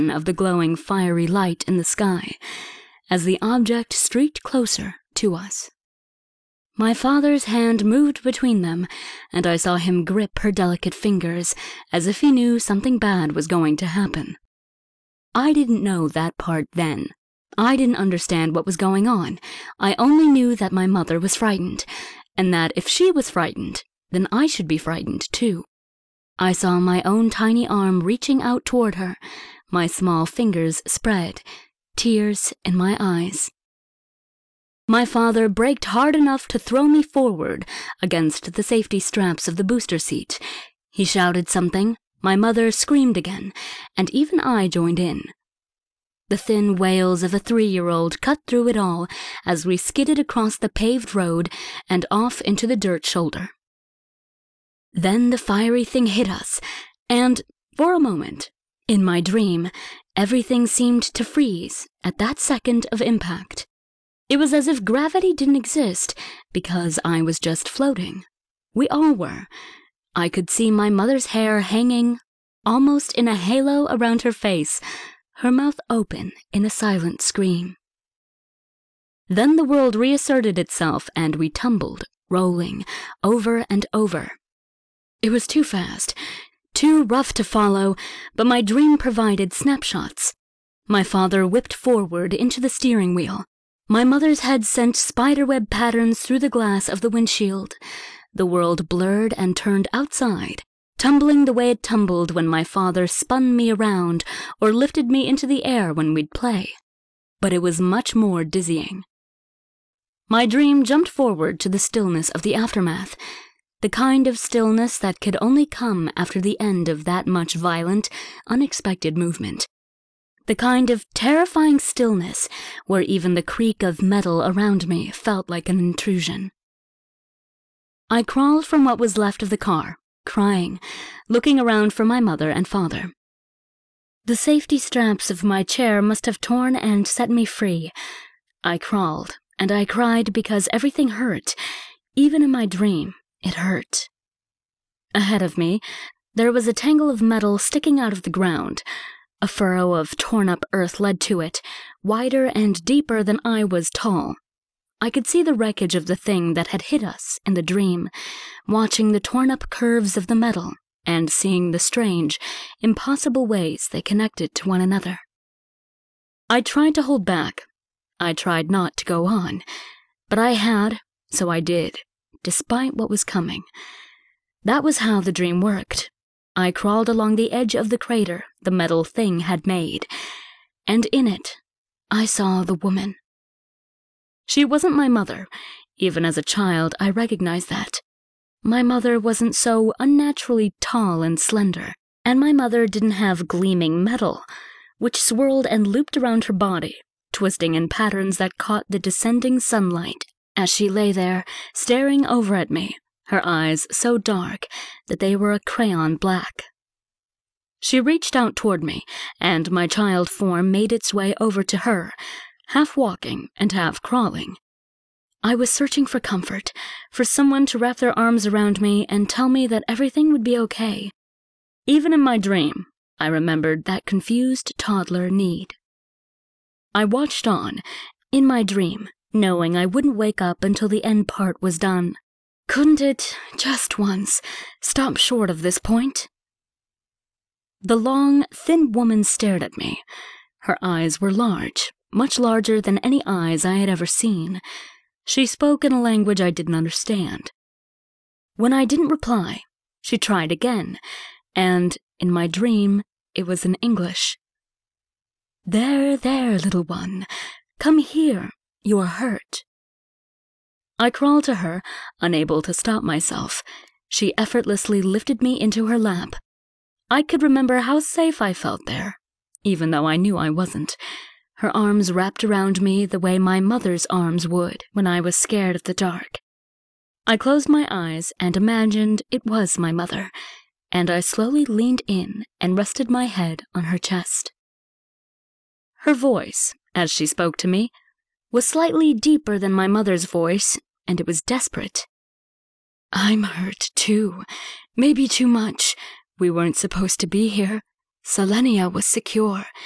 of the glowing fiery light in the sky as the object streaked closer to us. My father's hand moved between them, and I saw him grip her delicate fingers as if he knew something bad was going to happen. I didn't know that part then. I didn't understand what was going on. I only knew that my mother was frightened, and that if she was frightened, then I should be frightened too. I saw my own tiny arm reaching out toward her, my small fingers spread, tears in my eyes. My father braked hard enough to throw me forward against the safety straps of the booster seat. He shouted something, my mother screamed again, and even I joined in. The thin wails of a 3-year-old cut through it all as we skidded across the paved road and off into the dirt shoulder. Then the fiery thing hit us, and, for a moment, in my dream, everything seemed to freeze at that second of impact. It was as if gravity didn't exist because I was just floating. We all were. I could see my mother's hair hanging, almost in a halo around her face, her mouth open in a silent scream. Then the world reasserted itself and we tumbled, rolling, over and over. It was too fast, too rough to follow, but my dream provided snapshots. My father whipped forward into the steering wheel. My mother's head sent spiderweb patterns through the glass of the windshield. The world blurred and turned outside, tumbling the way it tumbled when my father spun me around or lifted me into the air when we'd play. But it was much more dizzying. My dream jumped forward to the stillness of the aftermath, the kind of stillness that could only come after the end of that much violent, unexpected movement. The kind of terrifying stillness where even the creak of metal around me felt like an intrusion. I crawled from what was left of the car, crying, looking around for my mother and father. The safety straps of my chair must have torn and set me free. I crawled, and I cried because everything hurt. Even in my dream, it hurt. Ahead of me, there was a tangle of metal sticking out of the ground. A furrow of torn-up earth led to it, wider and deeper than I was tall. I could see the wreckage of the thing that had hit us in the dream, watching the torn-up curves of the metal and seeing the strange, impossible ways they connected to one another. I tried to hold back. I tried not to go on. But I had, so I did, despite what was coming. That was how the dream worked. I crawled along the edge of the crater the metal thing had made, and in it, I saw the woman. She wasn't my mother. Even as a child, I recognized that. My mother wasn't so unnaturally tall and slender, and my mother didn't have gleaming metal, which swirled and looped around her body, twisting in patterns that caught the descending sunlight as she lay there, staring over at me, her eyes so dark that they were a crayon black. She reached out toward me, and my child form made its way over to her, half walking and half crawling. I was searching for comfort, for someone to wrap their arms around me and tell me that everything would be okay. Even in my dream, I remembered that confused toddler need. I watched on, in my dream, knowing I wouldn't wake up until the end part was done. Couldn't it, just once, stop short of this point? The long, thin woman stared at me. Her eyes were large, much larger than any eyes I had ever seen. She spoke in a language I didn't understand. When I didn't reply, she tried again, and, in my dream, it was in English. "There, there, little one. Come here. You're hurt." I crawled to her, unable to stop myself. She effortlessly lifted me into her lap. I could remember how safe I felt there, even though I knew I wasn't. Her arms wrapped around me the way my mother's arms would when I was scared of the dark. I closed my eyes and imagined it was my mother, and I slowly leaned in and rested my head on her chest. Her voice, as she spoke to me, was slightly deeper than my mother's voice, and it was desperate. "I'm hurt, too. Maybe too much. We weren't supposed to be here. Selenia was secure.